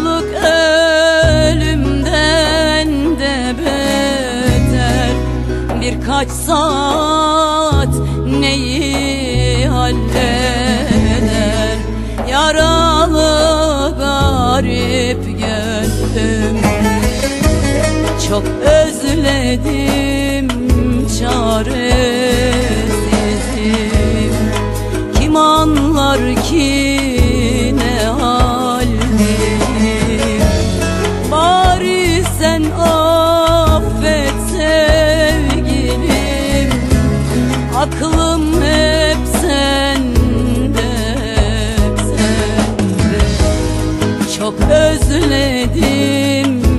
Ayrılık ölümden de beter. Birkaç saat neyi halleder? Yaralı garip gönlüm, çok özledim, çaresizim. Kim anlar ki ne haldeyim? Bari sen affet sevgilim, aklım hep sende, hep sende. Çok özledim,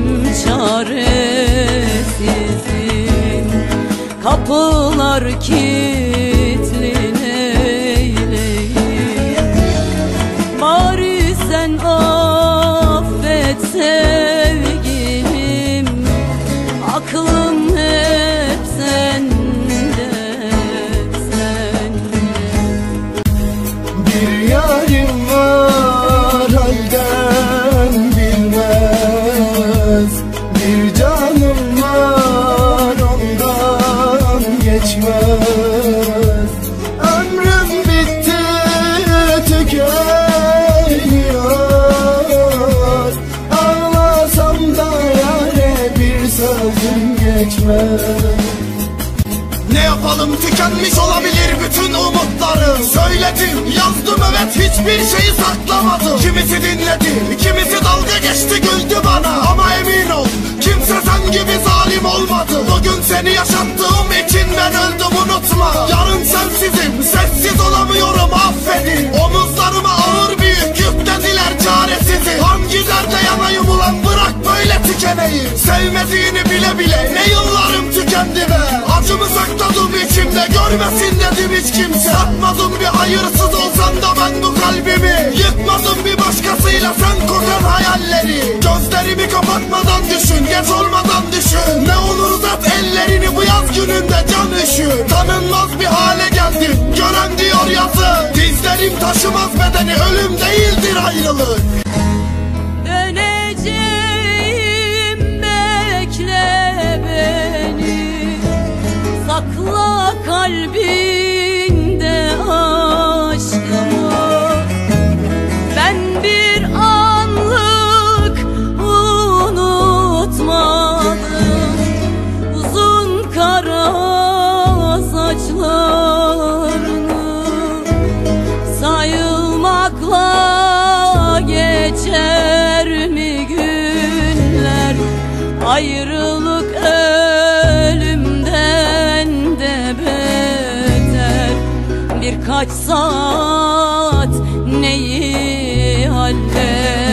çaresizim. Kapılar kilitli, neyleyim? Bari sen affet sevgilim, aklım hep sende, hep sende. Bir yarim var halden bilmez, bir canım var ondan geçmez. Ömrüm bitti tükeniyor, ağlasam da yâre bir sözüm geçmez. Ne yapalım, tükenmiş olabilir bütün umutlarım. Söyledim, yazdım, evet, hiçbir şeyi saklamadım. Kimisi dinledi, kimisi dalga geçti, güldü bana. Ama emin ol, kimse sen gibi zalim olmadı. Bugün seni yaşattığım için ben öldüm, unutma. Yarın sensizim, sessiz olamıyorum, affedin. Omuzlarıma ağır bir yük yüklediler, çaresizim. Hangi derde yanayım ulan, bırak böyle tükeneyim. Sevmediğini bile bile ne yıllarım tükendi be. Acımı sakladım içimde, görmesin dedim hiç kimse. Satmadım bir hayırsız olsan da ben bu kalbimi. Yıkmadım bir başkasıyla sen kokan hayalleri. Gözlerimi kapatmadan düşün, geç olmadan düşün. Ne olur uzat ellerini, bu yaz gününde can üşür. Tanınmaz bir hale geldim, gören diyor yazı. Dizlerim taşımaz bedeni, ölüm değildir ayrılık. Döneceğim, bekle beni, sakla kalbinde aşkımı. Ben bir anlık unutmadım uzun kara saçlarını. Sayılmakla geçer mi günler? Ayrılık ölümden de beter. Birkaç saat neyi halleder?